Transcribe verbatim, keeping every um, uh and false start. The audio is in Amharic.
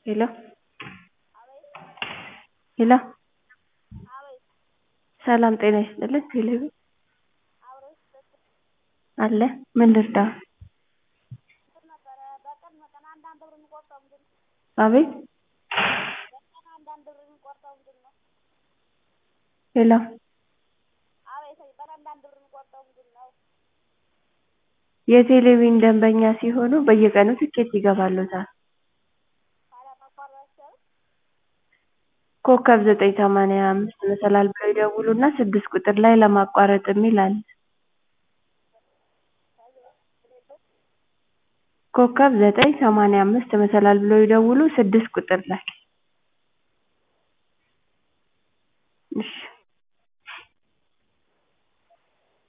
ሄሎ ሄሎ ሰላም ጤና ይስጥልኝ ቴሌብር አለ ምን ልርዳዎ አቤት ሄሎ የቴሌቪዥን ደንበኛ ሲሆኑ በየቀኑ ትኬት ይገባልዎታል ኮከብ ዘጠኝ ሰማንያ አምስት መሰላል ብለው ይደውሉና ስድስት ቁጥር ላይ ለማቋረጥ እሚል አለ ኮከብ ዘጠኝ ሰማንያ አምስት መሰላል ብለው ይደውሉ ስድስት ቁጥር ላይ